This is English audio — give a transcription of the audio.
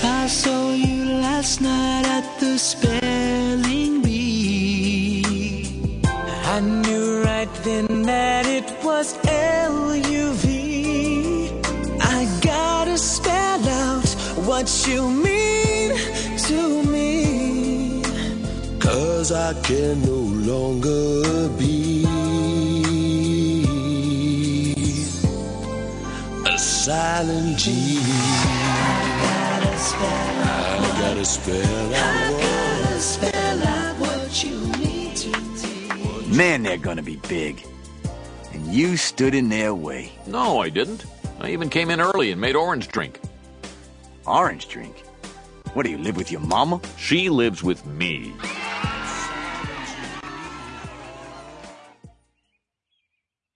I saw you last night at the spelling bee. I knew right then that it was L-U-V. I gotta spell out what you mean to me, 'cause I can no longer be a silent G. I gotta spell out what you need to be. Man, they're gonna be big. And you stood in their way. No, I didn't. I even came in early and made orange drink. Orange drink? What, do you live with your mama? She lives with me.